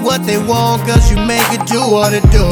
what they want, cause you make it do what it do.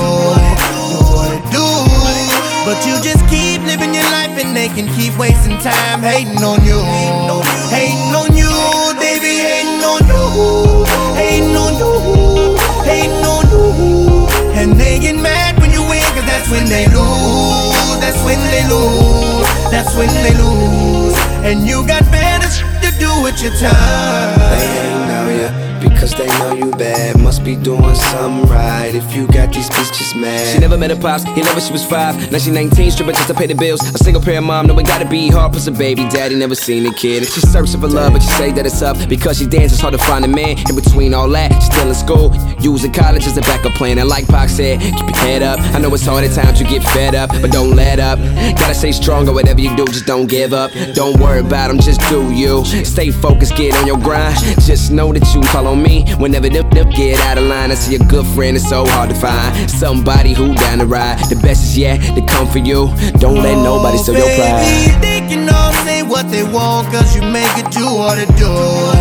But you just keep living your life and they can keep wasting time hating on you. Hating on you, they be hating on you. Hating on you, hating on you. And they get mad when you win, cause that's when they lose. That's when they lose, that's when they lose. And you got better to do with your time. They ain't know ya because they know you bad. Must be doing something right if you got these bitches mad. She never met her pops, he loved when she was 5. Now she 19, stripping just to pay the bills. A single parent mom, no it gotta be hard. Plus a baby daddy, never seen a kid. And she's searching for love, but she say that it's up because she dances, it's hard to find a man. In between all that, she's still in school, using college as a backup plan. And like Pac said, keep your head up. I know it's hard at times, you get fed up, but don't let up. Gotta stay strong or whatever you do, just don't give up. Don't worry about them, just do you. Stay focused, get on your grind. Just know that you call on me whenever them get out of line. I see a good friend, it's so hard to find somebody who down to ride. The best is yet to come for you. Don't let nobody steal your pride. Baby, they can all say what they want, cause you make it do what it do.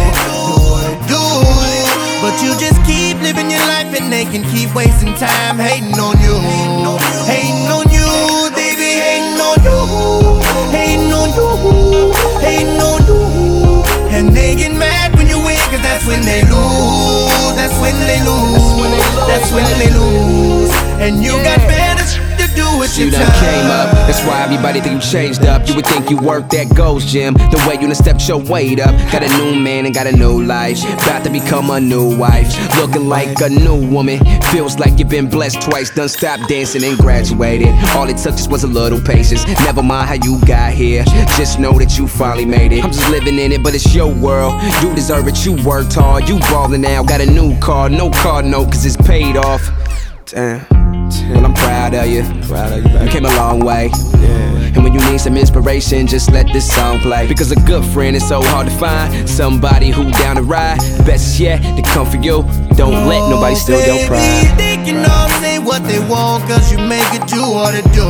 But you just keep living your life and they can keep wasting time hating on you. Hating on you, they be hating on you. Hating on you, hating on you. And they get mad when you win, cause that's when they lose. That's when they lose, that's when they lose. And you got better to do with your You time. done came up, that's why everybody think you changed up. You would think you worked that Gold's Gym, the way you done stepped your weight up. Got a new man and got a new life, about to become a new wife. Looking like a new woman, feels like you've been blessed twice. Done stopped dancing and graduated. All it took just was a little patience. Never mind how you got here, just know that you finally made it. I'm just living in it, but it's your world. You deserve it, you worked hard. You ballin' now, got a new car. No car note, cause it's paid off. Damn. Well, I'm proud of you. You came a long way. And when you need some inspiration, just let this song play. Because a good friend is so hard to find. Somebody who down to ride. Best is yet to come for you. Don't let nobody steal your pride. They can all say what they want, cause you make it do what it do.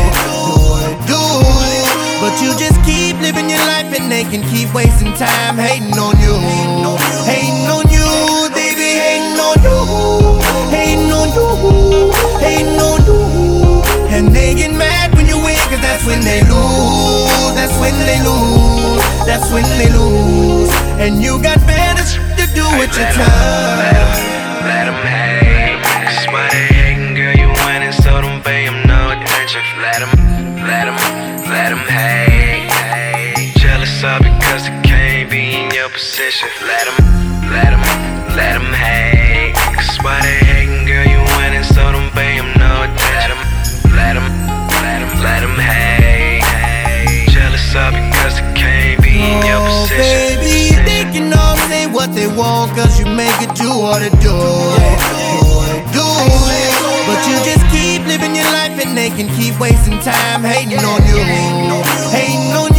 But you just keep living your life and they can keep wasting time hating on you. Hating on you, they be hating on you. Hating on you, hating on you. And they get mad when you win, cause that's when they lose. That's when they lose, that's when they lose. And you got better to do with your time. Let them hate, cause why they hating, girl, you winning, so don't pay them no attention. Let them hate. Jealous of because they can't be in your position. Let them hate, cause why they hating, girl, you winning, so don't pay them no attention. Let them hate. Jealous of because they can't be in your position. Baby, they can all say what they want, cause you make it do what it do. But you just keep living your life and they can keep wasting time hating on you. Hating on you.